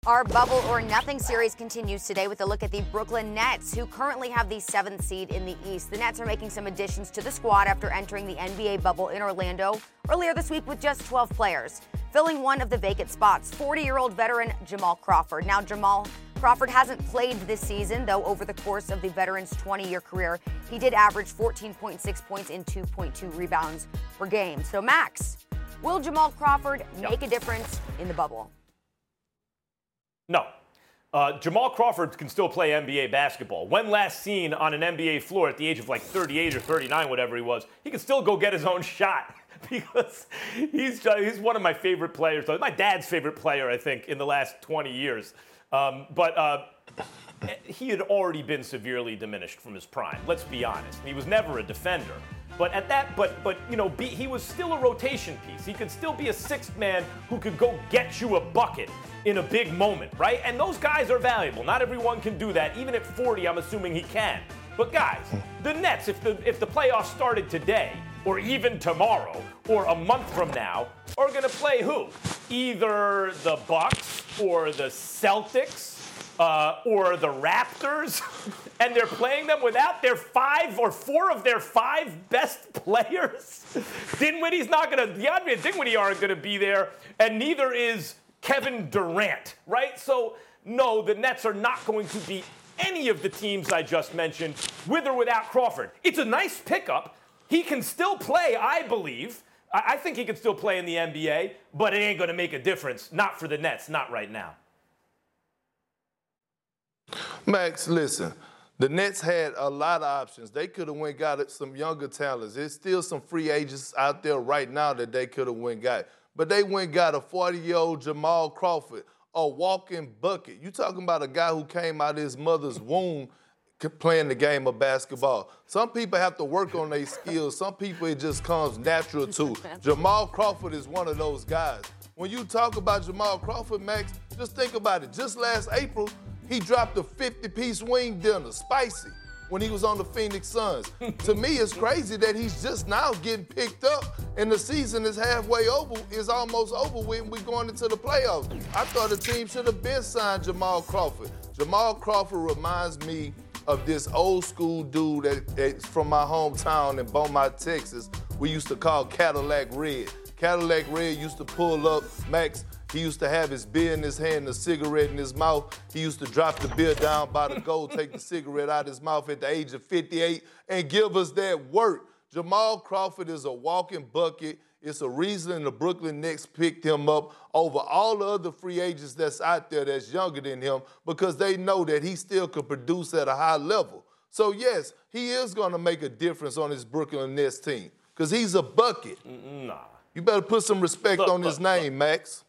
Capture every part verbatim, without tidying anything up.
Our Bubble or Nothing series continues today with a look at the Brooklyn Nets, who currently have the seventh seed in the East. The Nets are making some additions to the squad after entering the N B A bubble in Orlando earlier this week with just twelve players. Filling one of the vacant spots, forty-year-old veteran Jamal Crawford. Now, Jamal Crawford hasn't played this season, though over the course of the veteran's twenty-year career, he did average fourteen point six points and two point two rebounds per game. So, Max, will Jamal Crawford make a difference in the bubble? No. Uh, Jamal Crawford can still play N B A basketball. When last seen on an N B A floor at the age of like thirty-eight or thirty-nine, whatever he was, he can still go get his own shot because he's uh, he's one of my favorite players. My dad's favorite player, I think, in the last twenty years. Um, but uh, he had already been severely diminished from his prime. Let's be honest. He was never a defender. But at that, but but you know, be, he was still a rotation piece. He could still be a sixth man who could go get you a bucket in a big moment, right? And those guys are valuable. Not everyone can do that. Even at forty, I'm assuming he can. But guys, the Nets, if the if the playoffs started today, or even tomorrow, or a month from now, are going to play who? Either the Bucks or the Celtics. Uh, or the Raptors, and they're playing them without their five or four of their five best players. Dinwiddie's not going to, DeAndre and Dinwiddie aren't going to be there, and neither is Kevin Durant, right? So, no, the Nets are not going to beat any of the teams I just mentioned, with or without Crawford. It's a nice pickup. He can still play, I believe. I, I think he can still play in the N B A, but it ain't going to make a difference. Not for the Nets, not right now. Max, listen, the Nets had a lot of options. They could have went got some younger talents. There's still some free agents out there right now that they could have went got. But they went got a forty-year-old Jamal Crawford, a walking bucket. You talking about a guy who came out of his mother's womb playing the game of basketball. Some people have to work on their skills. Some people it just comes natural to. Jamal Crawford is one of those guys. When you talk about Jamal Crawford, Max, just think about it. Just last April, he dropped a fifty-piece wing dinner, spicy, when he was on the Phoenix Suns. To me, it's crazy that he's just now getting picked up, and the season is halfway over, is almost over with, and we're going into the playoffs. I thought the team should have been signed Jamal Crawford. Jamal Crawford reminds me of this old school dude that, that's from my hometown in Beaumont, Texas, we used to call Cadillac Red. Cadillac Red used to pull up, Max, he used to have his beer in his hand and a cigarette in his mouth. He used to drop the beer down by the goal, take the cigarette out of his mouth at the age of fifty-eight, and give us that work. Jamal Crawford is a walking bucket. It's a reason the Brooklyn Nets picked him up over all the other free agents that's out there that's younger than him because they know that he still could produce at a high level. So, yes, he is going to make a difference on his Brooklyn Nets team because he's a bucket. Nah. You better put some respect look, on look, his name, look. Max.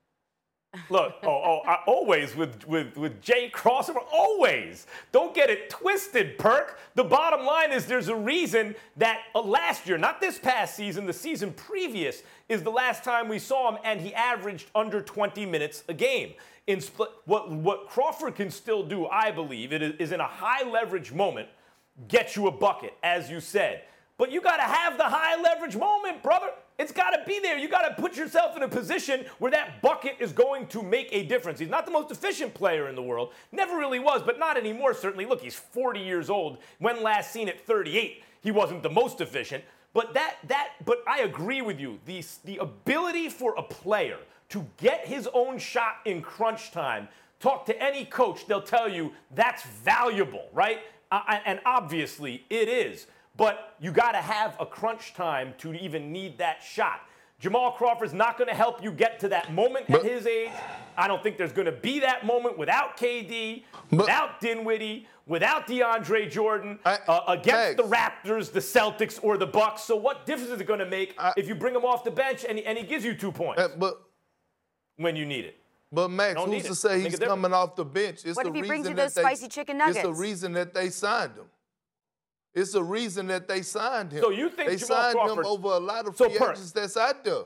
Look, oh, oh, I, always with, with, with Jay Crossover, always. Don't get it twisted, Perk. The bottom line is there's a reason that uh, last year, not this past season, the season previous is the last time we saw him, and he averaged under twenty minutes a game. In split, what, what Crawford can still do, I believe, it is, is in a high-leverage moment, get you a bucket, as you said. But you got to have the high-leverage moment, brother. It's got to be there. You got to put yourself in a position where that bucket is going to make a difference. He's not the most efficient player in the world. Never really was, but not anymore, certainly. Look, he's forty years old. When last seen at thirty-eight, he wasn't the most efficient. But that, that, but I agree with you. The, the ability for a player to get his own shot in crunch time, talk to any coach, they'll tell you that's valuable, right? Uh, and obviously it is. But you got to have a crunch time to even need that shot. Jamal Crawford's not going to help you get to that moment but, at his age. I don't think there's going to be that moment without K D, but, without Dinwiddie, without DeAndre Jordan, I, uh, against Max. the Raptors, the Celtics, or the Bucks. So what difference is it going to make I, if you bring him off the bench and he, and he gives you two points uh, but, when you need it? But, Max, who's to say he's coming off the bench? It's what the if he reason brings you those they, spicy chicken nuggets? It's the reason that they signed him. It's the reason that they signed him. So you think they Jamal signed Crawford, him over a lot of so free Perk, agents that's out there.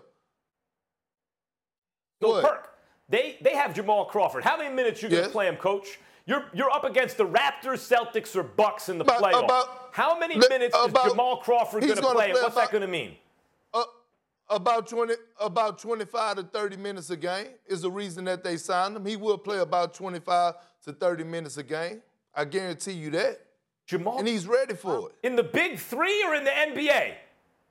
So what? Perk, they they have Jamal Crawford. How many minutes you yes. gonna play him, Coach? You're you're up against the Raptors, Celtics, or Bucks in the about, playoffs. About, How many le, minutes about, is Jamal Crawford gonna, gonna play, play and what's about, that gonna mean? Uh, About twenty, about twenty-five to thirty minutes a game is the reason that they signed him. He will play about twenty-five to thirty minutes a game. I guarantee you that. Jamal, and he's ready for it. In the Big Three or in the N B A?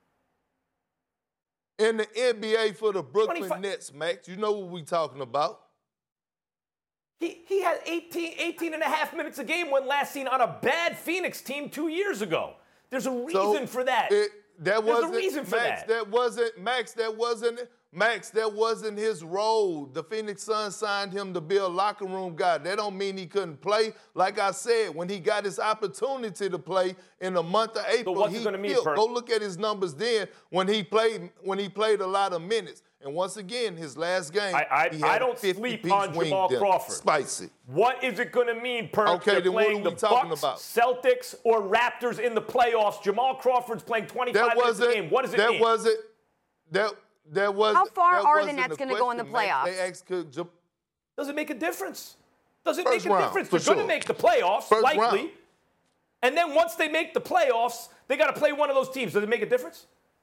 In the N B A for the Brooklyn twenty-five Nets, Max. You know what we talking about. He, he had eighteen, eighteen and a half minutes a game when last seen on a bad Phoenix team two years ago. There's a reason so for that. It, that There's wasn't, a reason for Max, that. that wasn't, Max, that wasn't, Max, that wasn't his role. The Phoenix Suns signed him to be a locker room guy. That don't mean he couldn't play. Like I said, when he got his opportunity to play in the month of April, so what's he it gonna mean, killed. Perk? Go look at his numbers then when he played when he played a lot of minutes. And once again, his last game, I, I, he had I don't a sleep on Jamal Crawford. Spicy. What is it going to mean, Perk? Okay, They're then what playing are we the talking Bucks, about? Celtics, or Raptors in the playoffs. Jamal Crawford's playing twenty-five That minutes a wasn't. game. What does it that mean? wasn't. That that was. How far that are the wasn't Nets going to go in the question, Max. playoffs? They asked, could Ja- Does it make a difference? Does it First make a round, difference? for They're going sure. to make the playoffs, First likely. round. And then once they make the playoffs, they got to play one of those teams. Does it make a difference?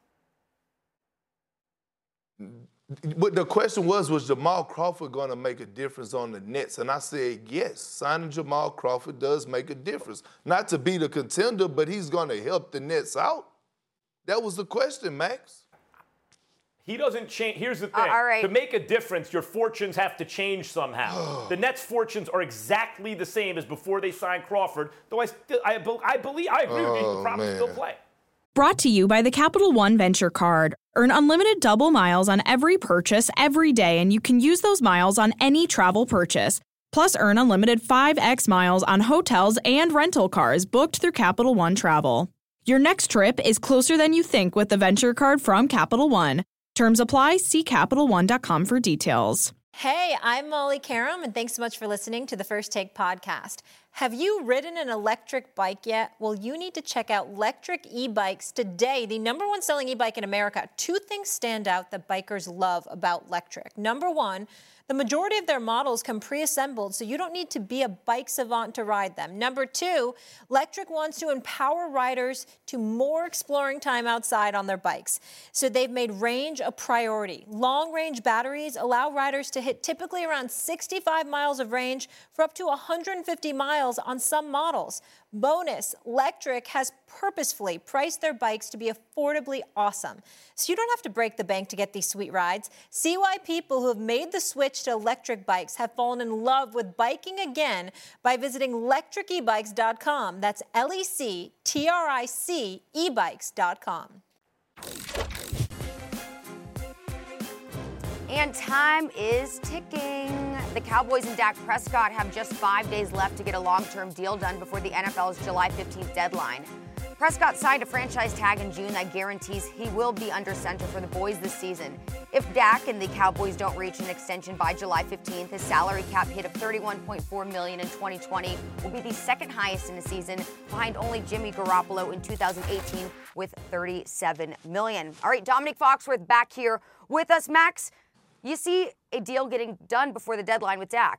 But the question was, was Jamal Crawford going to make a difference on the Nets? And I said, yes, signing Jamal Crawford does make a difference. Not to be the contender, but he's going to help the Nets out. That was the question, Max. He doesn't change. Here's the Uh, thing. all right. To make a difference, your fortunes have to change somehow. The Nets' fortunes are exactly the same as before they signed Crawford, though I still, I, be- I believe, I agree with you, he Oh, could probably man. still play. Brought to you by the Capital One Venture Card. Earn unlimited double miles on every purchase every day, and you can use those miles on any travel purchase. Plus, earn unlimited five x miles on hotels and rental cars booked through Capital One Travel. Your next trip is closer than you think with the Venture Card from Capital One. Terms apply. See Capital One dot com for details. Hey, I'm Molly Karam, and thanks so much for listening to the First Take podcast. Have you ridden an electric bike yet? Well, you need to check out Lectric E-Bikes today, the number one selling e-bike in America. Two things stand out that bikers love about Lectric. Number one, the majority of their models come pre-assembled, so you don't need to be a bike savant to ride them. Number two, Lectric wants to empower riders to more exploring time outside on their bikes. So they've made range a priority. Long-range batteries allow riders to hit typically around sixty-five miles of range for up to one hundred fifty miles on some models. Bonus, Lectric has purposefully priced their bikes to be affordably awesome. So you don't have to break the bank to get these sweet rides. See why people who have made the switch to electric bikes have fallen in love with biking again by visiting lectric e bikes dot com. That's L E C T R I C e bikes dot com. And time is ticking. The Cowboys and Dak Prescott have just five days left to get a long-term deal done before the N F L's July fifteenth deadline. Prescott signed a franchise tag in June that guarantees he will be under center for the boys this season. If Dak and the Cowboys don't reach an extension by July fifteenth, his salary cap hit of thirty-one point four million dollars in twenty twenty will be the second highest in a season, behind only Jimmy Garoppolo in two thousand eighteen with thirty-seven million dollars. All right, Dominique Foxworth back here with us. Max, you see a deal getting done before the deadline with Dak?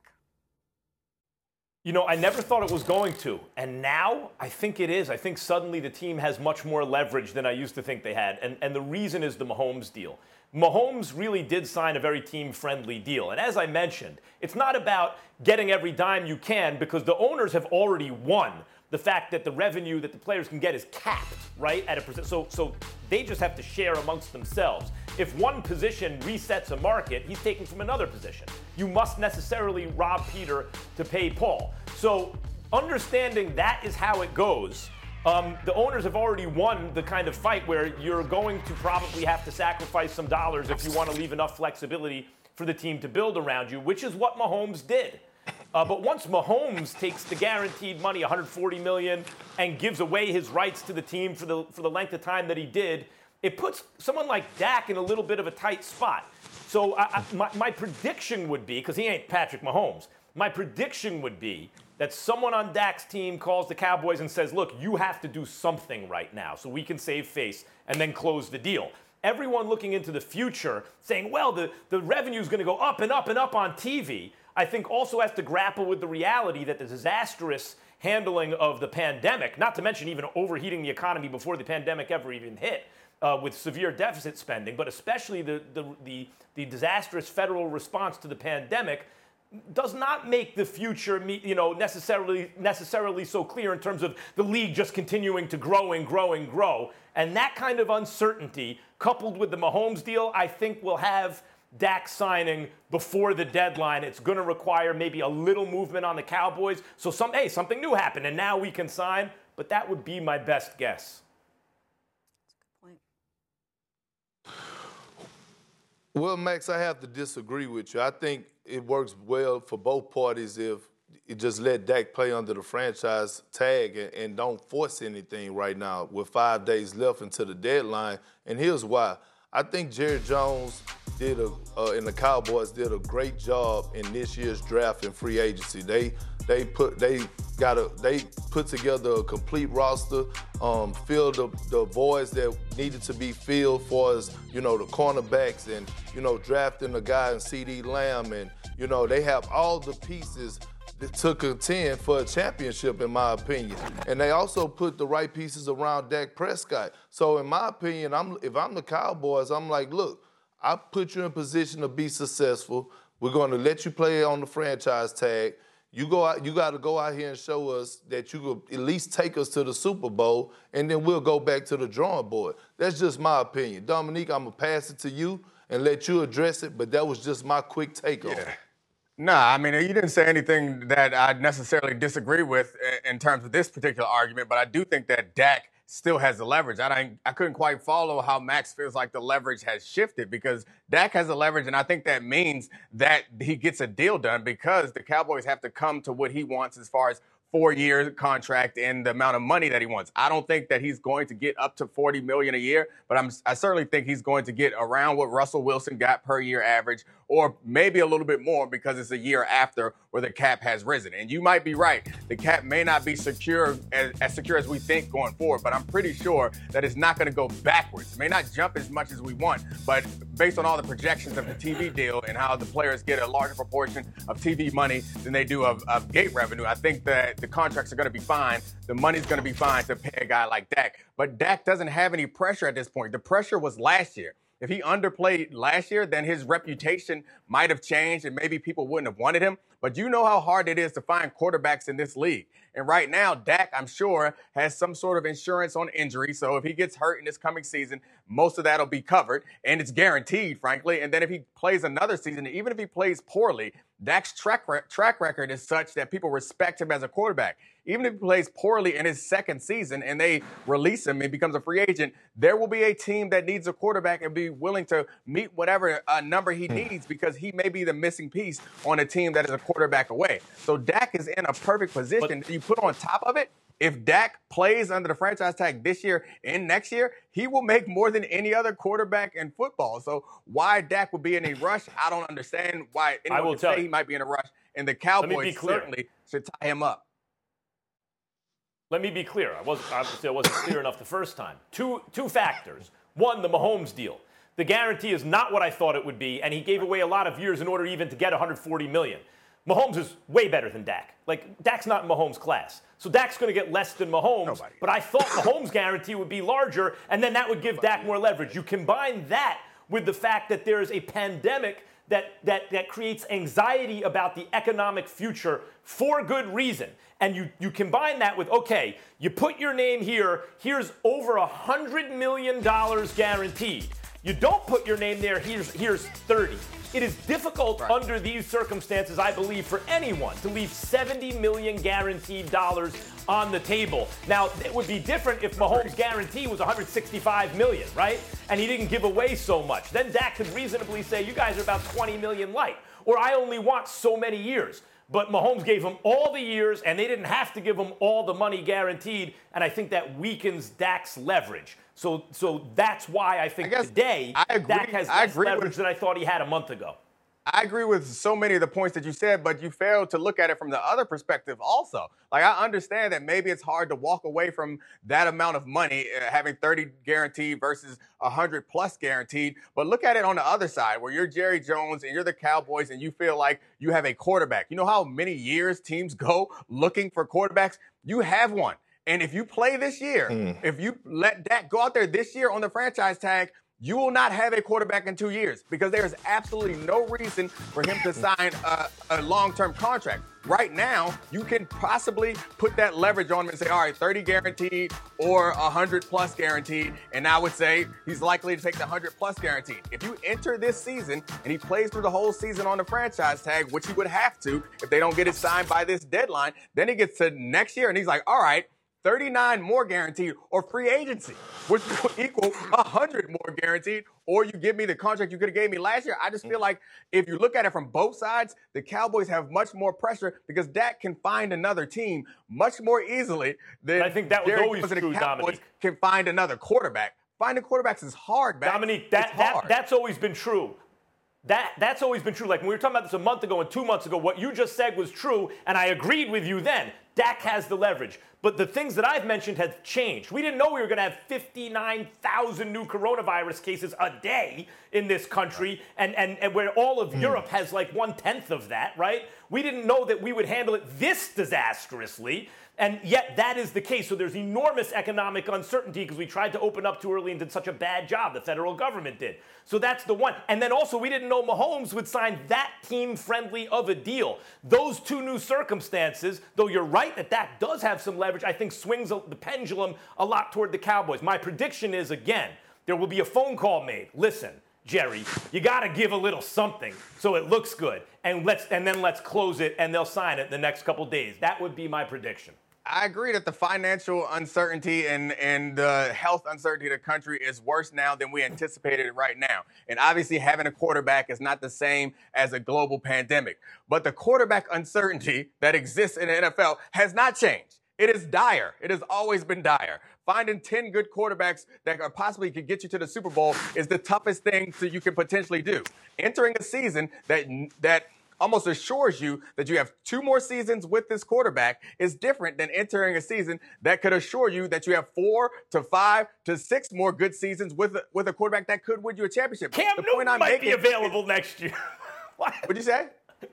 You know, I never thought it was going to. And now I think it is. I think suddenly the team has much more leverage than I used to think they had. And, and the reason is the Mahomes deal. Mahomes really did sign a very team-friendly deal. And as I mentioned, it's not about getting every dime you can, because the owners have already won the fact that the revenue that the players can get is capped, right, at a percent. So, so they just have to share amongst themselves. If one position resets a market, he's taking from another position. You must necessarily rob Peter to pay Paul. So understanding that is how it goes, um, the owners have already won the kind of fight where you're going to probably have to sacrifice some dollars if you want to leave enough flexibility for the team to build around you, which is what Mahomes did. Uh, but once Mahomes takes the guaranteed money, one hundred forty million dollars, and gives away his rights to the team for the for the length of time that he did, it puts someone like Dak in a little bit of a tight spot. So I, I, my, my prediction would be, because he ain't Patrick Mahomes, my prediction would be that someone on Dak's team calls the Cowboys and says, look, you have to do something right now so we can save face and then close the deal. Everyone looking into the future saying, well, the, the revenue is going to go up and up and up on T V, I think also has to grapple with the reality that the disastrous handling of the pandemic, not to mention even overheating the economy before the pandemic ever even hit, uh, with severe deficit spending, but especially the, the, the, the disastrous federal response to the pandemic, does not make the future, you know, necessarily necessarily so clear in terms of the league just continuing to grow and grow and grow. And that kind of uncertainty, coupled with the Mahomes deal, I think will have Dak signing before the deadline. It's going to require maybe a little movement on the Cowboys. So some, hey, something new happened, and now we can sign. But that would be my best guess. That's a good point. Well, Max, I have to disagree with you. I think it works well for both parties if you just let Dak play under the franchise tag and, and don't force anything right now with five days left until the deadline. And here's why. I think Jerry Jones did a, uh, and the Cowboys did a great job in this year's draft and free agency. They they put they got a they put together a complete roster, um, filled the, the voids that needed to be filled for us, you know, the cornerbacks and, you know, drafting a guy in C D Lamb, and, you know, they have all the pieces to contend for a championship, in my opinion. And they also put the right pieces around Dak Prescott. So in my opinion, I'm if I'm the Cowboys, I'm like, look, I put you in position to be successful. We're going to let you play on the franchise tag. You go out, you got to go out here and show us that you could at least take us to the Super Bowl, and then we'll go back to the drawing board. That's just my opinion. Dominique, I'm going to pass it to you and let you address it, but that was just my quick take on yeah. it. Nah, I mean, you didn't say anything that I necessarily disagree with in terms of this particular argument, but I do think that Dak still has the leverage. I don't, I couldn't quite follow how Max feels like the leverage has shifted, because Dak has the leverage, and I think that means that he gets a deal done because the Cowboys have to come to what he wants as far as four-year contract and the amount of money that he wants. I don't think that he's going to get up to forty million dollars a year, but I'm, I certainly think he's going to get around what Russell Wilson got per year average, or maybe a little bit more because it's a year after where the cap has risen. And you might be right. The cap may not be secure as, as secure as we think going forward, but I'm pretty sure that it's not going to go backwards. It may not jump as much as we want, but based on all the projections of the T V deal and how the players get a larger proportion of T V money than they do of, of gate revenue, I think that the contracts are going to be fine. The money's going to be fine to pay a guy like Dak. But Dak doesn't have any pressure at this point. The pressure was last year. If he underplayed last year, then his reputation might have changed and maybe people wouldn't have wanted him. But you know how hard it is to find quarterbacks in this league. And right now, Dak, I'm sure, has some sort of insurance on injury. So if he gets hurt in this coming season, most of that will be covered. And it's guaranteed, frankly. And then if he plays another season, even if he plays poorly, Dak's track, re- track record is such that people respect him as a quarterback. Even if he plays poorly in his second season and they release him and becomes a free agent, there will be a team that needs a quarterback and be willing to meet whatever uh, number he needs, because he may be the missing piece on a team that is a quarterback away. So Dak is in a perfect position. But you put on top of it, if Dak plays under the franchise tag this year and next year, he will make more than any other quarterback in football. So why Dak would be in a rush, I don't understand why anyone I will would tell say you. he might be in a rush. And the Cowboys certainly should tie him up. Let me be clear. I wasn't, obviously I wasn't clear enough the first time. Two, two factors. One, the Mahomes deal. The guarantee is not what I thought it would be, and he gave away a lot of years in order even to get one hundred forty million dollars. Mahomes is way better than Dak. Like, Dak's not in Mahomes' class. So Dak's going to get less than Mahomes. Nobody. But I thought Mahomes' guarantee would be larger, and then that would give Dak more leverage. You combine that with the fact that there is a pandemic that, that, that creates anxiety about the economic future for good reason. And you, you combine that with, okay, you put your name here, here's over one hundred million dollars guaranteed. You don't put your name there, here's, here's thirty. It is difficult right. under these circumstances, I believe, for anyone to leave seventy million dollars guaranteed dollars on the table. Now, it would be different if Mahomes' guarantee was one hundred sixty-five million dollars, right? And he didn't give away so much. Then Dak could reasonably say, you guys are about twenty million dollars light, or I only want so many years. But Mahomes gave him all the years, and they didn't have to give him all the money guaranteed, and I think that weakens Dak's leverage. So so that's why I think I today I agree, Dak has I less agree leverage with, than I thought he had a month ago. I agree with so many of the points that you said, but you failed to look at it from the other perspective also. Like, I understand that maybe it's hard to walk away from that amount of money, uh, having thirty guaranteed versus one hundred plus guaranteed. But look at it on the other side, where you're Jerry Jones and you're the Cowboys and you feel like you have a quarterback. You know how many years teams go looking for quarterbacks? You have one. And if you play this year, mm. if you let Dak go out there this year on the franchise tag, you will not have a quarterback in two years because there is absolutely no reason for him to sign a, a long-term contract. Right now, you can possibly put that leverage on him and say, all right, thirty guaranteed or one hundred plus guaranteed. And I would say he's likely to take the one hundred plus guaranteed. If you enter this season and he plays through the whole season on the franchise tag, which he would have to if they don't get it signed by this deadline, then he gets to next year and he's like, all right, thirty-nine more guaranteed or free agency, which will equal one hundred more guaranteed, or you give me the contract you could have gave me last year. I just feel like if you look at it from both sides, the Cowboys have much more pressure because Dak can find another team much more easily than I think that was Derek always Jones and true, the Cowboys Dominique. can find another quarterback. Finding quarterbacks is hard, man. Dominique, that, that, that's always been true. That, that's always been true. Like when we were talking about this a month ago and two months ago, what you just said was true, and I agreed with you then. Dak has the leverage. But the things that I've mentioned have changed. We didn't know we were going to have fifty-nine thousand new coronavirus cases a day in this country, and, and, and where all of mm. Europe has like one-tenth of that, right? We didn't know that we would handle it this disastrously. And yet that is the case. So there's enormous economic uncertainty because we tried to open up too early and did such a bad job. The federal government did. So that's the one. And then also we didn't know Mahomes would sign that team-friendly of a deal. Those two new circumstances, though you're right that Dak does have some leverage, I think swings the pendulum a lot toward the Cowboys. My prediction is, again, there will be a phone call made. Listen, Jerry, you got to give a little something so it looks good. And let's and then let's close it and they'll sign it in the next couple days. That would be my prediction. I agree that the financial uncertainty and, and the health uncertainty of the country is worse now than we anticipated right now. And obviously having a quarterback is not the same as a global pandemic. But the quarterback uncertainty that exists in the N F L has not changed. It is dire. It has always been dire. Finding ten good quarterbacks that are possibly could get you to the Super Bowl is the toughest thing that you can potentially do. Entering a season that that almost assures you that you have two more seasons with this quarterback is different than entering a season that could assure you that you have four to five to six more good seasons with a, with a quarterback that could win you a championship. Cam the Newton point I'm might be making available is, next year. What'd you say?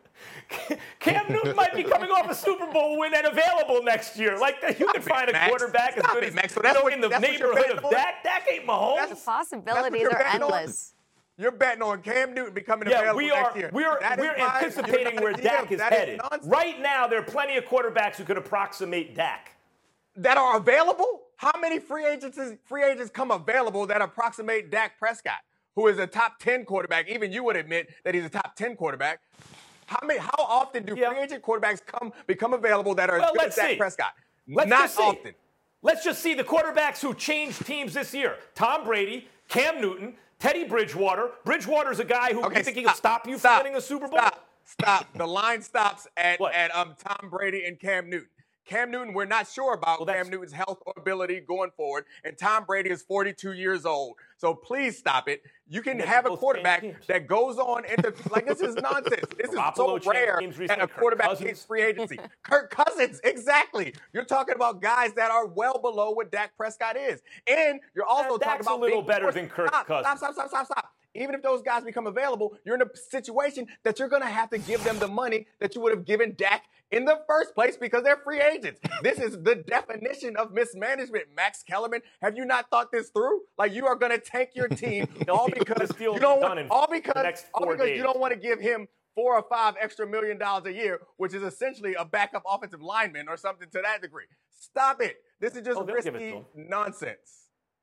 Cam Newton might be coming off a Super Bowl win and available next year. Like, you can find a quarterback as good as, Max. So that's you know, what, in the that's neighborhood of Dak. Dak ain't Mahomes. The possibilities are endless. On. You're betting on Cam Newton becoming yeah, available we are, next year. We're, we're anticipating where Dak is that headed. Is right now, there are plenty of quarterbacks who could approximate Dak. That are available? How many free agents free agents come available that approximate Dak Prescott, who is a top ten quarterback? Even you would admit that he's a top ten quarterback. How many? How often do yeah. free agent quarterbacks come become available that are well, as good as Dak see. Prescott? Let's Not just see. often. Let's just see the quarterbacks who changed teams this year. Tom Brady, Cam Newton, Teddy Bridgewater. Bridgewater's a guy who okay, you think stop, he can stop you stop, from winning a Super Bowl? Stop. Stop. The line stops at, What? at um, Tom Brady and Cam Newton. Cam Newton, we're not sure about well, Cam Newton's health or ability going forward. And Tom Brady is forty-two years old. So please stop it. You can have a quarterback that goes on into like this is nonsense. This is so rare that a quarterback hits free agency. Kirk Cousins, exactly. You're talking about guys that are well below what Dak Prescott is. And you're also yeah, talking about a little being better than Kirk stop, Cousins. Stop, stop, stop, stop, stop. Even if those guys become available, you're in a situation that you're going to have to give them the money that you would have given Dak in the first place because they're free agents. This is the definition of mismanagement, Max Kellerman. Have you not thought this through? Like you are going to tank your team all because you don't want, all because, all because you don't want to give him four or five extra million dollars a year, which is essentially a backup offensive lineman or something to that degree. Stop it. This is just oh, risky nonsense.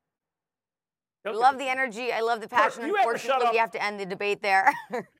I love the energy. I love the passion. You Unfortunately, we have to end the debate there.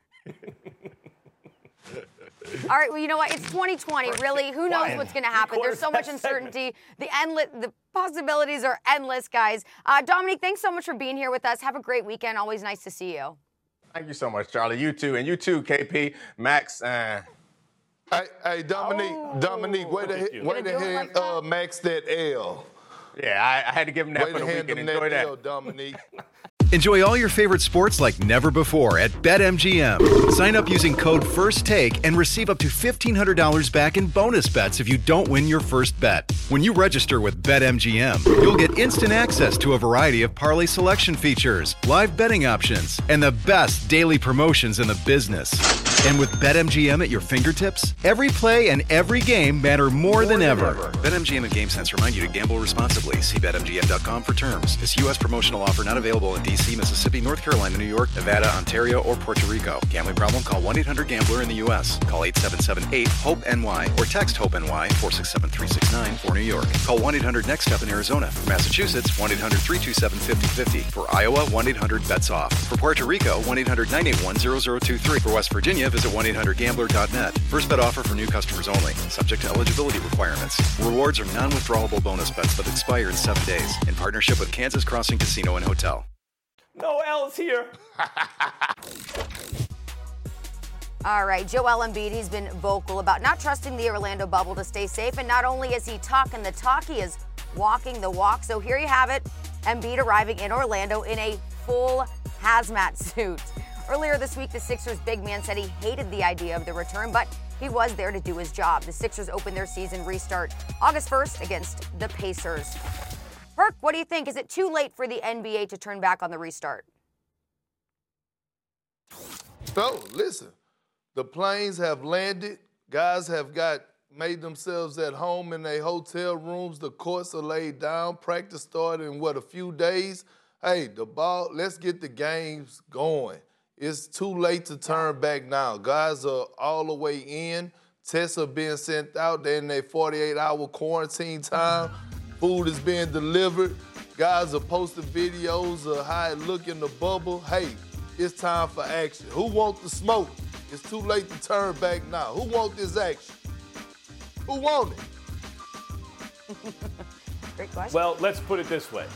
All right, well, you know what? It's twenty twenty, really. Who knows what's going to happen? There's so much uncertainty. The endless, the possibilities are endless, guys. Uh, Dominique, thanks so much for being here with us. Have a great weekend. Always nice to see you. Thank you so much, Charlie. You too. And you too, K P, Max. Uh... Hey, hey, Dominique, oh. Dominique, way to, way to hand like uh, Max that L. Yeah, I, I had to give him that way for the to weekend. hand Enjoy that that. L, Dominique. Enjoy all your favorite sports like never before at BetMGM. Sign up using code FIRSTTAKE and receive up to fifteen hundred dollars back in bonus bets if you don't win your first bet. When you register with BetMGM, you'll get instant access to a variety of parlay selection features, live betting options, and the best daily promotions in the business. And with BetMGM at your fingertips, every play and every game matter more, more than, than ever. ever. BetMGM and GameSense remind you to gamble responsibly. See Bet M G M dot com for terms. This U S promotional offer not available in D C, Mississippi, North Carolina, New York, Nevada, Ontario, or Puerto Rico. Gambling problem? Call one eight hundred gambler in the U S. Call eight seven seven eight hope N Y or text HOPE-NY four six seven three six nine for New York. Call one eight hundred next step in Arizona. For Massachusetts, one eight hundred three two seven five zero five zero. For Iowa, one eight hundred bets off. For Puerto Rico, one eight hundred nine eight one zero zero two three. For West Virginia, visit one eight hundred gambler dot net. First bet offer for new customers only. Subject to eligibility requirements. Rewards are non-withdrawable bonus bets that expire in seven days. In partnership with Kansas Crossing Casino and Hotel. No L's here. All right, Joel Embiid, he's been vocal about not trusting the Orlando bubble to stay safe. And not only is he talking the talk, he is walking the walk. So here you have it, Embiid arriving in Orlando in a full hazmat suit. Earlier this week, the Sixers big man said he hated the idea of the return, but he was there to do his job. The Sixers open their season restart August first against the Pacers. Perk, what do you think? Is it too late for the N B A to turn back on the restart? So, listen, the planes have landed. Guys have got made themselves at home in their hotel rooms. The courts are laid down. Practice started in, what, a few days? Hey, the ball, let's get the games going. It's too late to turn back now. Guys are all the way in. Tests are being sent out. They're in their forty-eight hour quarantine time. Food is being delivered. Guys are posting videos of how it look in the bubble. Hey, it's time for action. Who wants the smoke? It's too late to turn back now. Who wants this action? Who want it? Great question. Well, let's put it this way.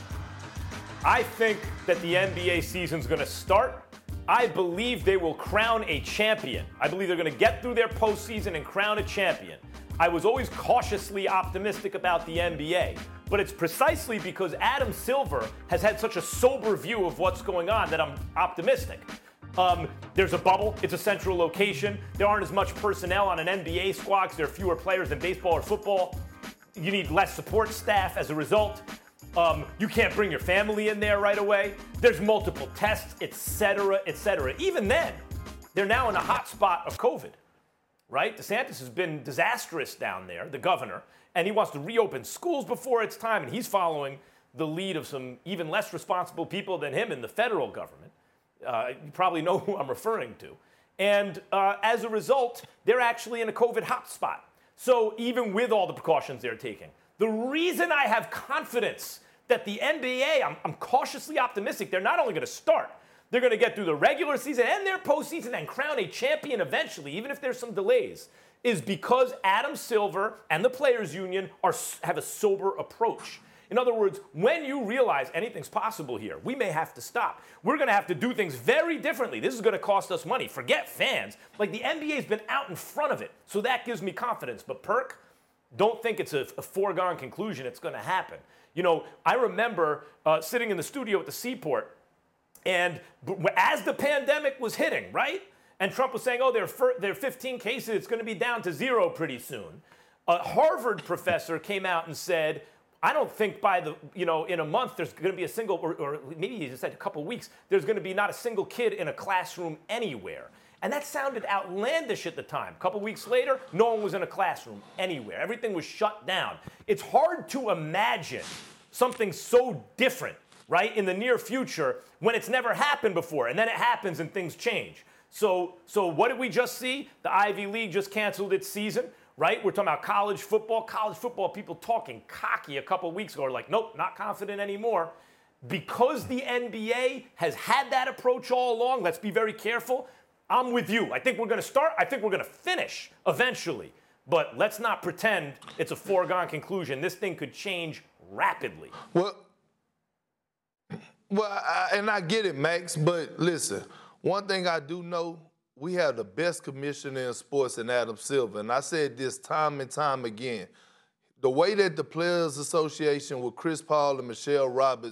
I think that the N B A season's going to start. I believe they will crown a champion. I believe they're going to get through their postseason and crown a champion. I was always cautiously optimistic about the N B A, but it's precisely because Adam Silver has had such a sober view of what's going on that I'm optimistic. Um, there's a bubble. It's a central location. There aren't as much personnel on an N B A squad because there are fewer players than baseball or football. You need less support staff as a result. Um, you can't bring your family in there right away. There's multiple tests, et cetera, et cetera. Even then, they're now in a hot spot of COVID, right? DeSantis has been disastrous down there, the governor, and he wants to reopen schools before it's time, and he's following the lead of some even less responsible people than him in the federal government. Uh, you probably know who I'm referring to. And uh, as a result, they're actually in a COVID hotspot. So even with all the precautions they're taking, the reason I have confidence that the N B A, I'm, I'm cautiously optimistic, they're not only going to start, they're going to get through the regular season and their postseason and crown a champion eventually, even if there's some delays, is because Adam Silver and the Players Union are have a sober approach. In other words, when you realize anything's possible here, we may have to stop. We're going to have to do things very differently. This is going to cost us money. Forget fans. Like, the N B A's been out in front of it, so that gives me confidence. But Perk, don't think it's a, a foregone conclusion it's going to happen. You know, I remember uh, sitting in the studio at the Seaport, and as the pandemic was hitting, right? And Trump was saying, oh, there are, there are fifteen cases, it's going to be down to zero pretty soon. A Harvard professor came out and said, I don't think by the, you know, in a month there's going to be a single, or, or maybe he just said a couple of weeks, there's going to be not a single kid in a classroom anywhere. And that sounded outlandish at the time. A couple weeks later, no one was in a classroom anywhere. Everything was shut down. It's hard to imagine something so different, right, in the near future when it's never happened before. And then it happens and things change. So, so what did we just see? The Ivy League just canceled its season, right? We're talking about college football. College football people talking cocky a couple weeks ago are like, nope, not confident anymore. Because the N B A has had that approach all along, let's be very careful. I'm with you. I think we're going to start. I think we're going to finish eventually. But let's not pretend it's a foregone conclusion. This thing could change rapidly. Well, well, I, and I get it, Max, but listen, one thing I do know, we have the best commissioner in sports in Adam Silver, and I said this time and time again. The way that the Players Association with Chris Paul and Michelle Roberts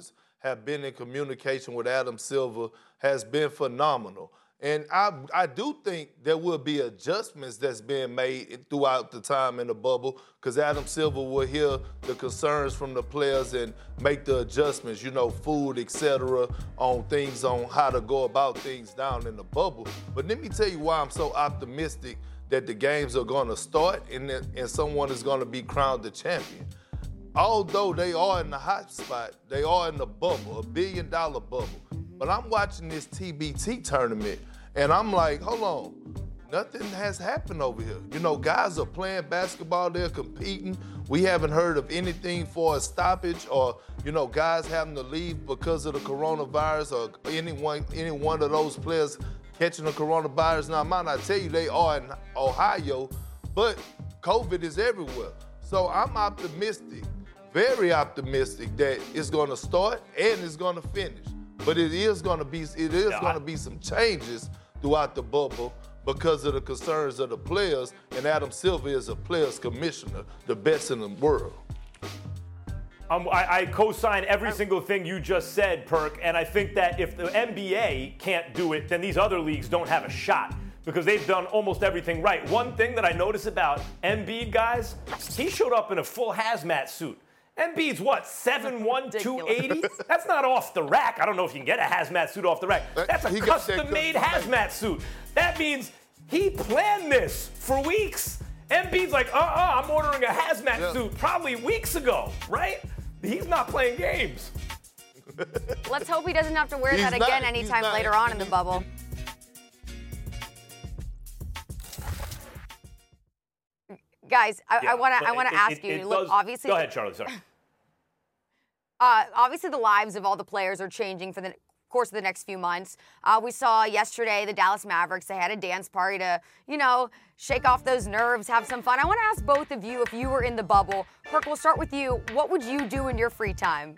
have been in communication with Adam Silver has been phenomenal. And I, I do think there will be adjustments that's being made throughout the time in the bubble, because Adam Silver will hear the concerns from the players and make the adjustments, you know, food, et cetera, on things on how to go about things down in the bubble. But let me tell you why I'm so optimistic that the games are going to start and, that, and someone is going to be crowned the champion. Although they are in the hot spot, they are in the bubble, a billion dollar bubble. But I'm watching this T B T tournament, and I'm like, hold on, nothing has happened over here. You know, guys are playing basketball, they're competing. We haven't heard of anything for a stoppage or, you know, guys having to leave because of the coronavirus or anyone, any one of those players catching the coronavirus. Now, I might not tell you they are in Ohio, but COVID is everywhere. So I'm optimistic, very optimistic that it's going to start and it's going to finish. But it is going to be it is yeah, going to be some changes throughout the bubble because of the concerns of the players. And Adam Silver is a players commissioner, the best in the world. Um, I, I co-sign every single thing you just said, Perk. And I think that if the N B A can't do it, then these other leagues don't have a shot, because they've done almost everything right. One thing that I notice about Embiid, guys, he showed up in a full hazmat suit. Embiid's what, seven one, two eighty? That's not off the rack. I don't know if you can get a hazmat suit off the rack. That's a custom-made hazmat suit. That means he planned this for weeks. Embiid's like, uh-uh, I'm ordering a hazmat yeah. suit probably weeks ago, right? He's not playing games. Let's hope he doesn't have to wear he's that not, again anytime later on in the bubble. Guys, I yeah, want to I want to ask it, you. It look, does, obviously. Go ahead, Charlie. Sorry. Uh, obviously, the lives of all the players are changing for the course of the next few months. Uh, we saw yesterday the Dallas Mavericks. They had a dance party to, you know, shake off those nerves, have some fun. I want to ask both of you, if you were in the bubble. Perk, we'll start with you. What would you do in your free time?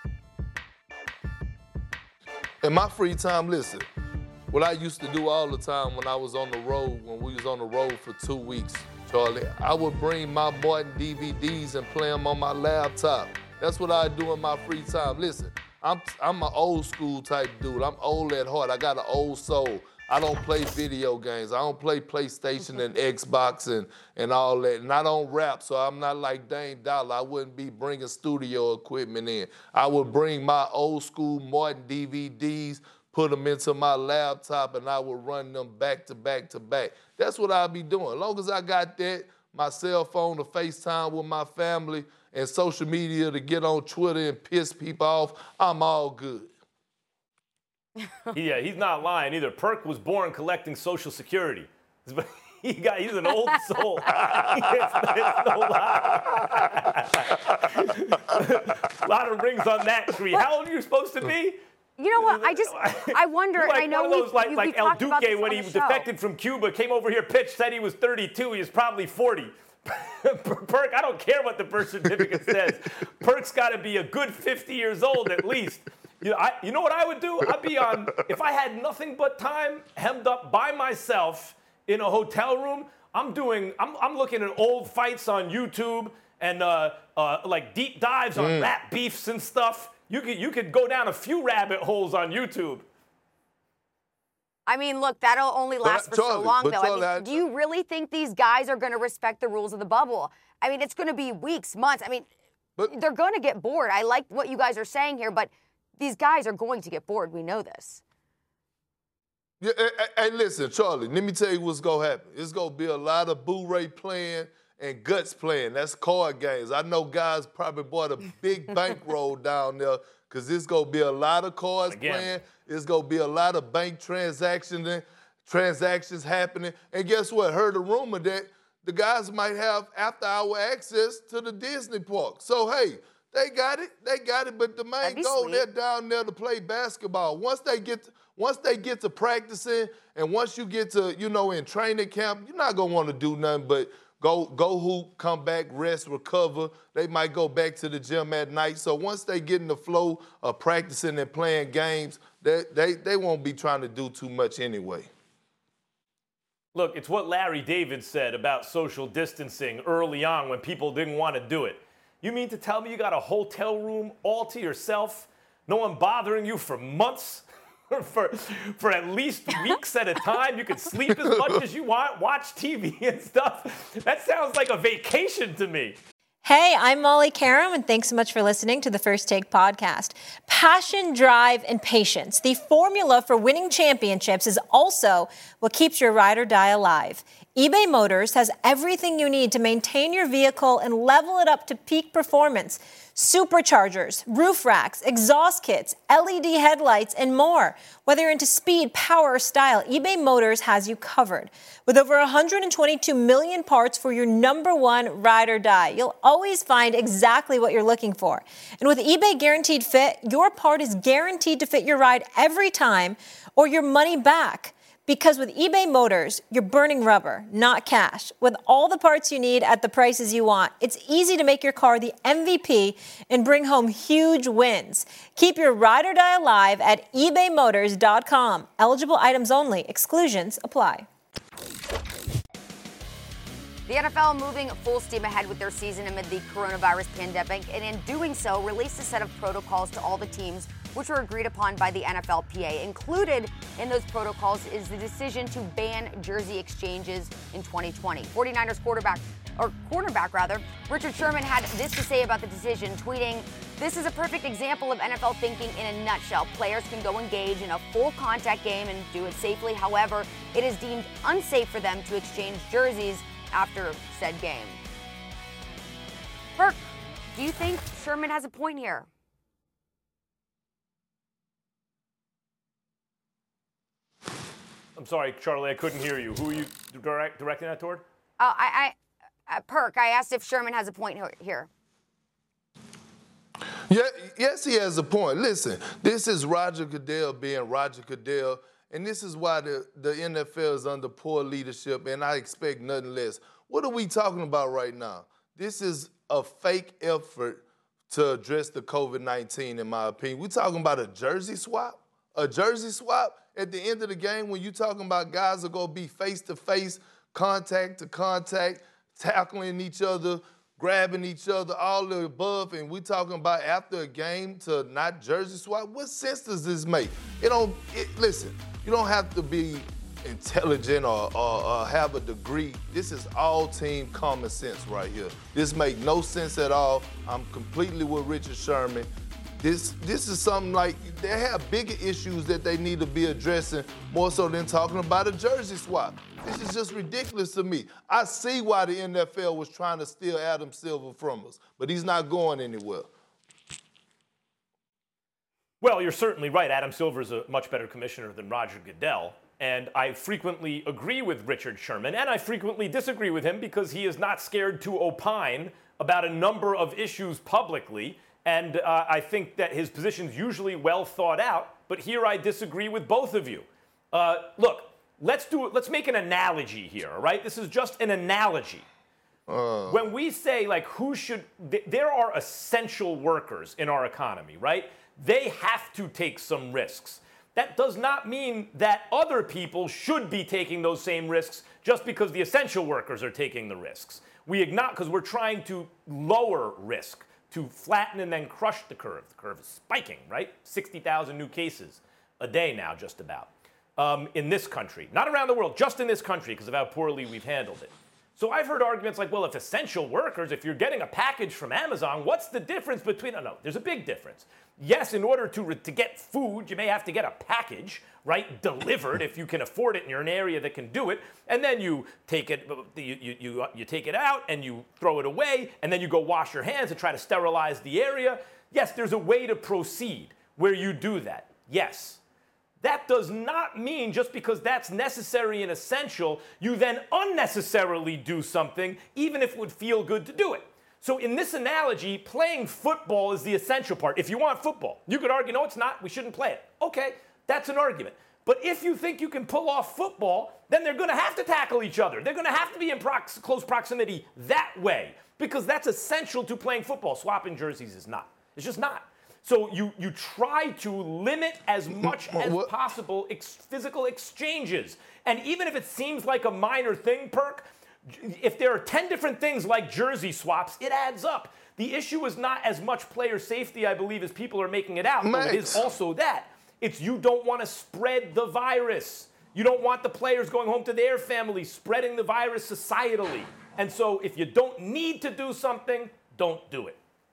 In my free time, listen. What I used to do all the time when I was on the road, when we was on the road for two weeks. Charlie, I would bring my Martin D V Ds and play them on my laptop. That's what I do in my free time. Listen, I'm I'm an old school type dude. I'm old at heart. I got an old soul. I don't play video games. I don't play PlayStation and Xbox and, and all that. And I don't rap, so I'm not like Dame Dollar. I wouldn't be bringing studio equipment in. I would bring my old school Martin D V Ds, put them into my laptop, and I would run them back to back to back. That's what I'll be doing. As long as I got that, my cell phone to FaceTime with my family, and social media to get on Twitter and piss people off, I'm all good. Yeah, he's not lying either. Perk was born collecting Social Security. He got, he's an old soul. it's, it's no lie. A lot of rings on that tree. How old are you supposed to be? You know what? I just, I wonder. Like I know one of those, we, like, we, like El Duque when he defected from Cuba, came over here, pitched, said he was thirty-two. He was probably forty. Perk, I don't care what the birth certificate says. Perk's got to be a good fifty years old at least. You know, I, you know what I would do? I'd be on, if I had nothing but time, hemmed up by myself in a hotel room. I'm doing, I'm, I'm looking at old fights on YouTube and uh, uh, like deep dives on mm. rap beefs and stuff. You could, you could go down a few rabbit holes on YouTube. I mean, look, that'll only last but, for Charlie, so long, though. Charlie, I mean, do you really think these guys are going to respect the rules of the bubble? I mean, it's going to be weeks, months. I mean, but, they're going to get bored. I like what you guys are saying here, but these guys are going to get bored. We know this. Yeah, hey, hey, listen, Charlie, let me tell you what's going to happen. It's going to be a lot of Boo-Ray playing and Guts playing. That's card games. I know guys probably bought a big bankroll down there because there's going to be a lot of cards Again. playing. There's going to be a lot of bank transactions, transactions happening. And guess what? Heard a rumor that the guys might have after-hour access to the Disney park. So, hey, they got it. They got it. But the main goal, sweet. They're down there to play basketball. Once they get to, once they get to practicing and once you get to, you know, in training camp, you're not going to want to do nothing but Go go hoop, come back, rest, recover. They might go back to the gym at night. So once they get in the flow of practicing and playing games, they, they, they won't be trying to do too much anyway. Look, it's what Larry David said about social distancing early on when people didn't want to do it. You mean to tell me you got a hotel room all to yourself? No one bothering you for months? for for at least weeks at a time? You can sleep as much as you want, watch T V and stuff. That sounds like a vacation to me. Hey, I'm Molly Karam, and thanks so much for listening to the First Take podcast. Passion, drive, and patience. The formula for winning championships is also what keeps your ride or die alive. eBay Motors has everything you need to maintain your vehicle and level it up to peak performance. Superchargers, roof racks, exhaust kits, L E D headlights, and more. Whether you're into speed, power, or style, eBay Motors has you covered. With over one hundred twenty-two million parts for your number one ride or die, you'll always find exactly what you're looking for. And with eBay Guaranteed Fit, your part is guaranteed to fit your ride every time or your money back. Because with eBay Motors, you're burning rubber, not cash. With all the parts you need at the prices you want, it's easy to make your car the M V P and bring home huge wins. Keep your ride or die alive at ebay motors dot com. Eligible items only. Exclusions apply. The N F L moving full steam ahead with their season amid the coronavirus pandemic, and in doing so, released a set of protocols to all the teams, which were agreed upon by the N F L P A. Included in those protocols is the decision to ban jersey exchanges in twenty twenty. 49ers quarterback, or cornerback rather, Richard Sherman had this to say about the decision, tweeting, "This is a perfect example of N F L thinking in a nutshell. Players can go engage in a full contact game and do it safely. However, it is deemed unsafe for them to exchange jerseys after said game." Perk, do you think Sherman has a point here? I'm sorry, Charlie, I couldn't hear you. Who are you direct, directing that toward? Uh, I, I, uh, Perk, I asked if Sherman has a point here. Yeah, yes, he has a point. Listen, this is Roger Goodell being Roger Goodell, and this is why the, the N F L is under poor leadership, and I expect nothing less. What are we talking about right now? This is a fake effort to address the COVID nineteen, in my opinion. We're talking about a jersey swap? A jersey swap? At the end of the game, when you're talking about guys are going to be face-to-face, contact-to-contact, tackling each other, grabbing each other, all the above, and we're talking about after a game to not jersey swap, what sense does this make? It don't, it, listen, you don't have to be intelligent or, or, or have a degree. This is all team common sense right here. This makes no sense at all. I'm completely with Richard Sherman. This this is something like they have bigger issues that they need to be addressing more so than talking about a jersey swap. This is just ridiculous to me. I see why the N F L was trying to steal Adam Silver from us, but he's not going anywhere. Well, you're certainly right. Adam Silver is a much better commissioner than Roger Goodell. And I frequently agree with Richard Sherman, and I frequently disagree with him because he is not scared to opine about a number of issues publicly. And uh, I think that his position's usually well thought out, but here I disagree with both of you. Uh, look, let's do it. Let's make an analogy here, all right? This is just an analogy. Uh. When we say, like, who should, th- there are essential workers in our economy, right? They have to take some risks. That does not mean that other people should be taking those same risks just because the essential workers are taking the risks. We acknowledge, because we're trying to lower risk, to flatten and then crush the curve. The curve is spiking, right? sixty thousand new cases a day now, just about, um, in this country. Not around the world, just in this country because of how poorly we've handled it. So I've heard arguments like, well, if essential workers, if you're getting a package from Amazon, what's the difference between, no, no, there's a big difference. Yes, in order to, to get food, you may have to get a package, right, delivered if you can afford it and you're in an area that can do it. And then you take it, you, you, you, you take it out and you throw it away, and then you go wash your hands and try to sterilize the area. Yes, there's a way to proceed where you do that. Yes. That does not mean just because that's necessary and essential, you then unnecessarily do something, even if it would feel good to do it. So in this analogy, playing football is the essential part. If you want football, you could argue, no, it's not, we shouldn't play it. Okay, that's an argument. But if you think you can pull off football, then they're going to have to tackle each other. They're going to have to be in prox- close proximity that way, because that's essential to playing football. Swapping jerseys is not. It's just not. So you, you try to limit as much as possible ex- physical exchanges. And even if it seems like a minor thing, Perk, If there are ten different things like jersey swaps, it adds up. The issue is not as much player safety, I believe, as people are making it out. Though it is also that. It's you don't want to spread the virus. You don't want the players going home to their families, spreading the virus societally. And so if you don't need to do something, don't do it.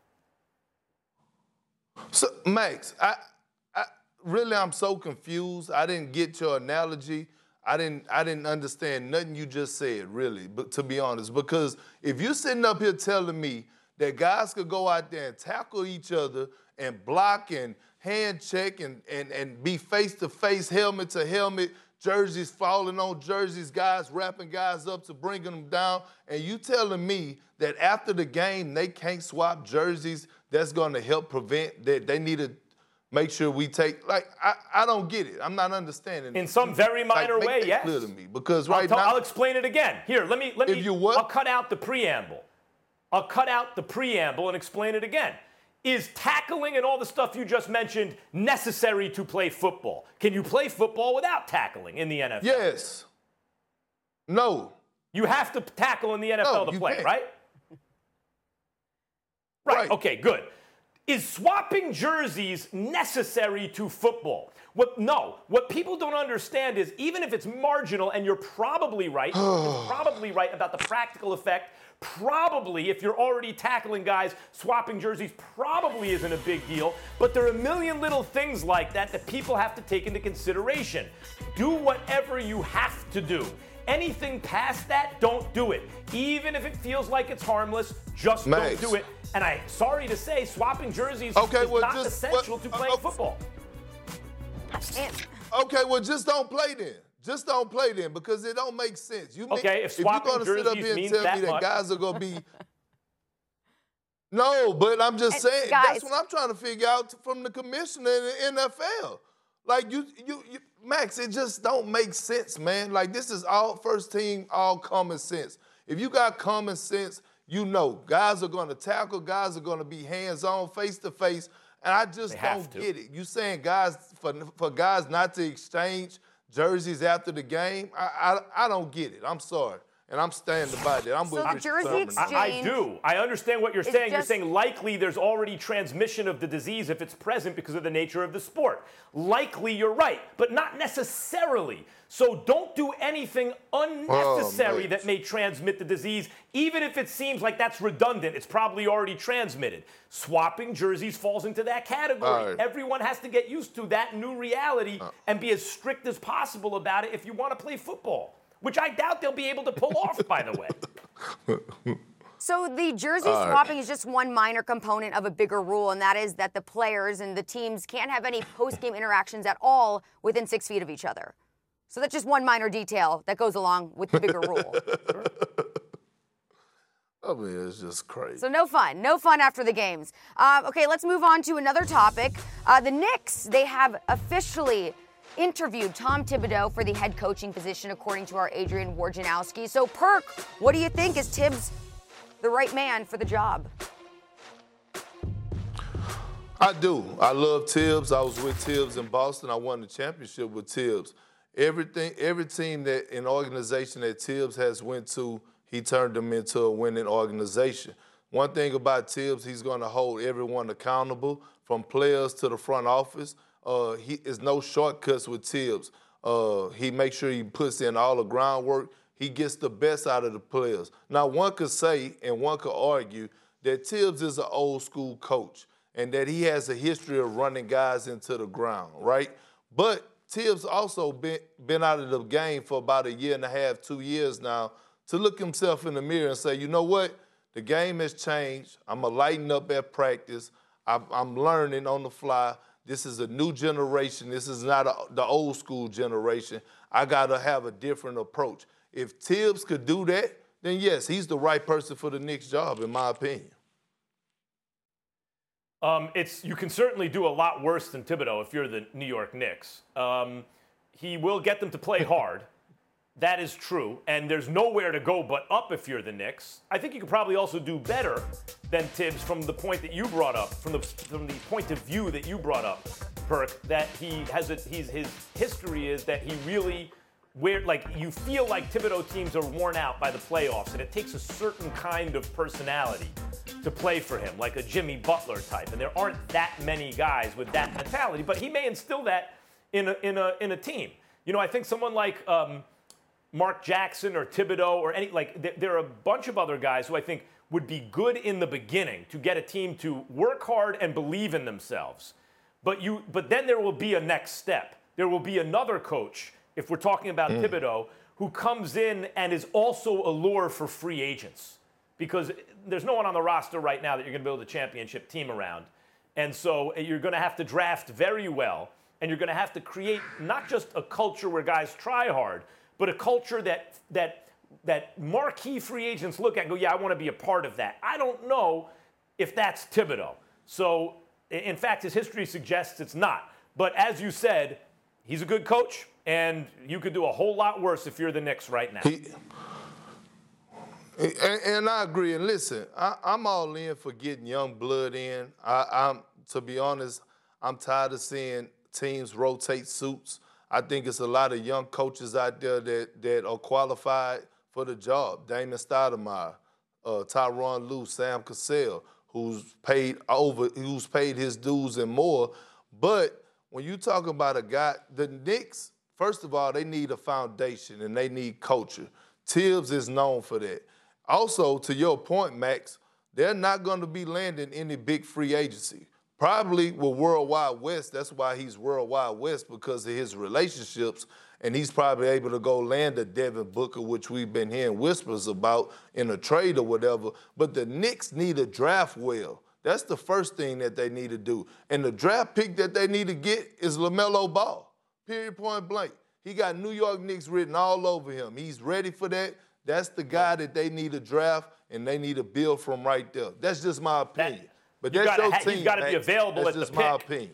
So, Max, I, I really I'm so confused. I didn't get your analogy. I didn't I didn't understand nothing you just said, really, but to be honest. Because if you're sitting up here telling me that guys could go out there and tackle each other and block and hand check and, and, and be face-to-face, helmet to helmet, jerseys falling on jerseys, guys wrapping guys up to bringing them down, and you telling me that after the game they can't swap jerseys, that's going to help prevent that they need to make sure we take, like, I, I don't get it. I'm not understanding. In some very minor like, way, make that yes. clear to me, because right I'll, now. I'll explain it again. Here, let me, let me, if you what? I'll cut out the preamble. I'll cut out the preamble and explain it again. Is tackling and all the stuff you just mentioned necessary to play football? Can you play football without tackling in the N F L? Yes. No. You have to tackle in the N F L no, to play, can't. right? right? Right. Okay, good. Is swapping jerseys necessary to football? What, no. What people don't understand is even if it's marginal, and you're probably right, you're probably right about the practical effect, probably, if you're already tackling guys, swapping jerseys probably isn't a big deal, but there are a million little things like that that people have to take into consideration. Do whatever you have to do. Anything past that, don't do it. Even if it feels like it's harmless, just Max. don't do it. And I'm sorry to say, swapping jerseys okay, is well, not just, essential well, to playing uh, football. And- Okay, well, just don't play then. Just don't play then, because it don't make sense. You Okay, mean, if if you're swapping going to sit up jerseys here and means tell that me that much- guys are going to be. No, but I'm just And saying, guys- that's what I'm trying to figure out from the commissioner in the N F L. Like, you, you, you, Max, it just don't make sense, man. Like, this is all first team, all common sense. If you got common sense, you know guys are going to tackle, guys are going to be hands-on, face-to-face, and I just They have don't to. get it. You saying guys, for, for guys not to exchange jerseys after the game, I, I, I don't get it. I'm sorry. And I'm standing by that. I'm So with the Richard jersey Sherman. exchange- I, I do. I understand what you're It's saying. You're just- saying likely there's already transmission of the disease if it's present because of the nature of the sport. Likely you're right, but not necessarily. So don't do anything unnecessary Oh, that may transmit the disease, even if it seems like that's redundant. It's probably already transmitted. Swapping jerseys falls into that category. All right. Everyone has to get used to that new reality and be as strict as possible about it if you want to play football, which I doubt they'll be able to pull off, by the way. So the jersey All right. swapping is just one minor component of a bigger rule, and that is that the players and the teams can't have any post-game interactions at all within six feet of each other. So that's just one minor detail that goes along with the bigger rule. I mean, it's just crazy. So no fun, no fun after the games. Um, okay, let's move on to another topic. Uh, the Knicks, they have officially interviewed Tom Thibodeau for the head coaching position, according to our Adrian Wojnarowski. So, Perk, what do you think? Is Tibbs the right man for the job? I do. I love Tibbs. I was with Tibbs in Boston. I won the championship with Tibbs. Everything, every team that an organization that Tibbs has went to, he turned them into a winning organization. One thing about Tibbs, he's going to hold everyone accountable, from players to the front office. Uh, he is no shortcuts with Tibbs. Uh, he makes sure he puts in all the groundwork. He gets the best out of the players. Now, one could say and one could argue that Tibbs is an old school coach and that he has a history of running guys into the ground, right? But Tibbs also been, been out of the game for about a year and a half, two years now, to look himself in the mirror and say, you know what? The game has changed. I'm going to lighten up at practice. I'm, I'm learning on the fly. This is a new generation. This is not a, the old school generation. I got to have a different approach. If Tibbs could do that, then yes, he's the right person for the Knicks job, in my opinion. Um, it's you can certainly do a lot worse than Thibodeau if you're the New York Knicks. Um, he will get them to play hard. That is true, and there's nowhere to go but up if you're the Knicks. I think you could probably also do better than Tibbs from the point that you brought up, from the from the point of view that you brought up, Perk. That he has a, he's his history is that he really where, like, you feel like Thibodeau teams are worn out by the playoffs, and it takes a certain kind of personality to play for him, like a Jimmy Butler type. And there aren't that many guys with that mentality, but he may instill that in a in a in a team. You know, I think someone like um, Mark Jackson or Thibodeau or any like th- there are a bunch of other guys who I think would be good in the beginning to get a team to work hard and believe in themselves. But you but then there will be a next step. There will be another coach, if we're talking about mm. Thibodeau, who comes in and is also a lure for free agents. Because there's no one on the roster right now that you're going to build a championship team around. And so you're going to have to draft very well, and you're going to have to create not just a culture where guys try hard, but a culture that that that marquee free agents look at and go, yeah, I want to be a part of that. I don't know if that's Thibodeau. So, in fact, his history suggests it's not. But as you said, he's a good coach, and you could do a whole lot worse if you're the Knicks right now. He, and, and I agree. And listen, I, I'm all in for getting young blood in. I, I'm, to be honest, I'm tired of seeing teams rotate suits. I think it's a lot of young coaches out there that, that are qualified for the job. Damon Stoudemire, uh, Tyronn Lue, Sam Cassell, who's paid over, who's paid his dues and more. But when you talk about a guy, the Knicks, first of all, they need a foundation and they need culture. Tibbs is known for that. Also, to your point, Max, they're not going to be landing any big free agency. Probably with Worldwide West, that's why he's Worldwide West, because of his relationships, and he's probably able to go land a Devin Booker, which we've been hearing whispers about in a trade or whatever. But the Knicks need to draft well. That's the first thing that they need to do. And the draft pick that they need to get is LaMelo Ball, period, point blank. He got New York Knicks written all over him. He's ready for that. That's the guy that they need to draft, and they need to build from right there. That's just my opinion. That, but you that's gotta, your team, He's got to be available that's at the just pick. my opinion.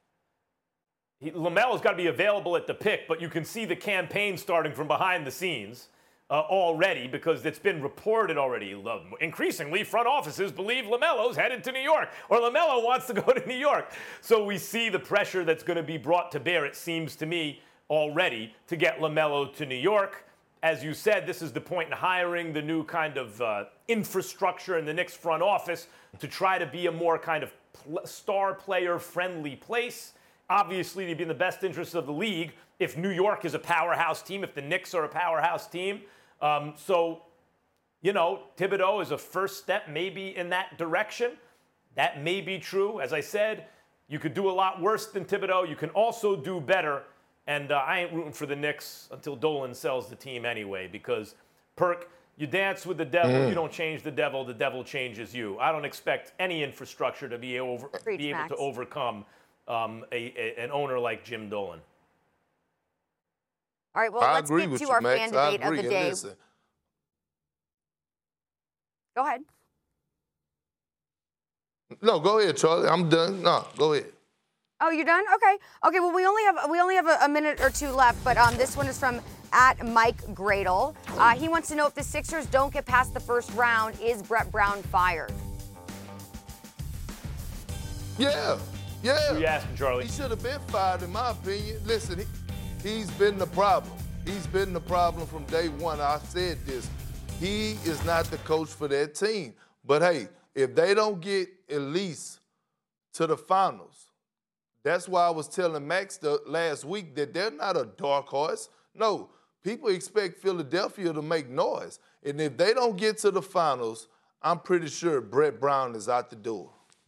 He, LaMelo's got to be available at the pick, but you can see the campaign starting from behind the scenes uh, already, because it's been reported already. Increasingly, front offices believe LaMelo's headed to New York, or LaMelo wants to go to New York. So we see the pressure that's going to be brought to bear, it seems to me, already to get LaMelo to New York. As you said, this is the point in hiring the new kind of uh, infrastructure in the Knicks front office to try to be a more kind of pl- star player-friendly place. Obviously, to be in the best interest of the league if New York is a powerhouse team, if the Knicks are a powerhouse team. Um, so, you know, Thibodeau is a first step maybe in that direction. That may be true. As I said, you could do a lot worse than Thibodeau. You can also do better. And uh, I ain't rooting for the Knicks until Dolan sells the team anyway, because, Perk, you dance with the devil, mm. you don't change the devil, the devil changes you. I don't expect any infrastructure to be, over, Preach, be able Max. to overcome um, a, a, an owner like Jim Dolan. All right, well, I let's agree get with to you, our Max. fan debate I agree. of the day. Listen. Go ahead. No, go ahead, Charlie. I'm done. No, go ahead. Oh, you're done? Okay. Okay. Well, we only have we only have a, a minute or two left, but um, this one is from at Mike Gradle. Uh, he wants to know if the Sixers don't get past the first round, is Brett Brown fired? Yeah, yeah. Who you asking, Charlie? He should have been fired, in my opinion. Listen, he, he's been the problem. He's been the problem from day one. I said this. He is not the coach for that team. But hey, if they don't get at least to the finals, that's why I was telling Max the last week that they're not a dark horse. No, people expect Philadelphia to make noise. And if they don't get to the finals, I'm pretty sure Brett Brown is out the door.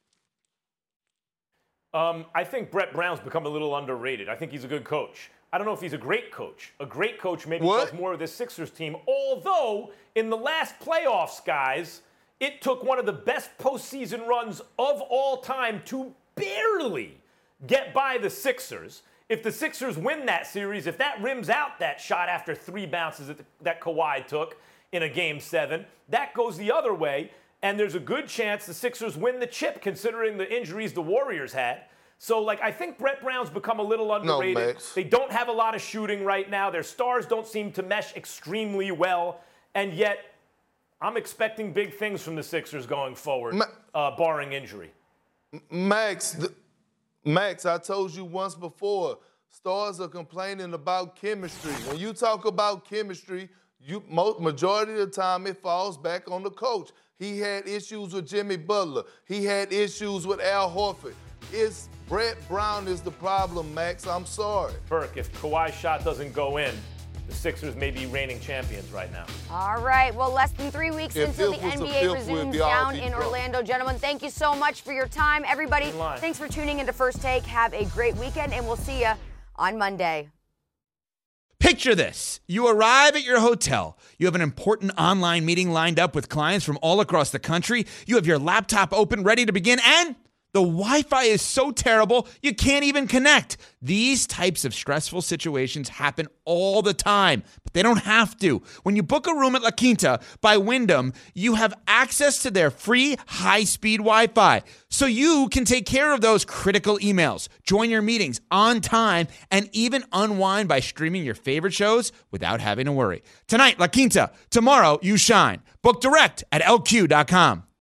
Um, I think Brett Brown's become a little underrated. I think he's a good coach. I don't know if he's a great coach. A great coach maybe What? does more of this Sixers team, although in the last playoffs, guys, it took one of the best postseason runs of all time to barely get by the Sixers. If the Sixers win that series, if that rims out that shot after three bounces that, the, that Kawhi took in a game seven, that goes the other way, and there's a good chance the Sixers win the chip considering the injuries the Warriors had. So, like, I think Brett Brown's become a little underrated. No, Max. They don't have a lot of shooting right now. Their stars don't seem to mesh extremely well, and yet I'm expecting big things from the Sixers going forward, Ma- uh, barring injury. Max, th- Max, I told you once before, Stars are complaining about chemistry. When you talk about chemistry, you most, majority of the time it falls back on the coach. He had issues with Jimmy Butler. He had issues with Al Horford. It's Brett Brown is the problem, Max. I'm sorry. Burke, if Kawhi's shot doesn't go in, the Sixers may be reigning champions right now. All right. Well, less than three weeks If until this the was N a B A fifth, resumes we'd be all down deep in trouble. Orlando. Gentlemen, thank you so much for your time. Everybody, In line. thanks for tuning into First Take. Have a great weekend, and we'll see you on Monday. Picture this. You arrive at your hotel. You have an important online meeting lined up with clients from all across the country. You have your laptop open, ready to begin, and the Wi-Fi is so terrible, you can't even connect. These types of stressful situations happen all the time, but they don't have to. When you book a room at La Quinta by Wyndham, you have access to their free high-speed Wi-Fi, so you can take care of those critical emails, join your meetings on time, and even unwind by streaming your favorite shows without having to worry. Tonight, La Quinta. Tomorrow, you shine. Book direct at L Q dot com.